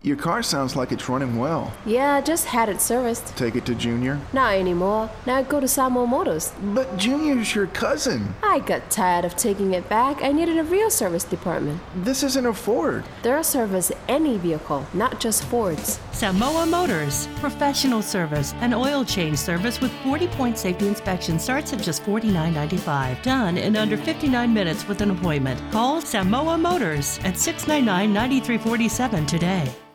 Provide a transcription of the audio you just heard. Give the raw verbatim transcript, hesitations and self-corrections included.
Your car sounds like it's running well. Yeah, just had it serviced. Take it to Junior? Not anymore. Now I go to Samuel Motors. But Junior's your cousin. I got tired of taking it back. I needed a real service department. This isn't a Ford. They'll service any vehicle, not just Fords. Samoa Motors. Professional service and oil change service with forty-point safety inspection starts at just forty-nine ninety-five. Done in under fifty-nine minutes with an appointment. Call Samoa Motors at six nine nine, nine three four seven today.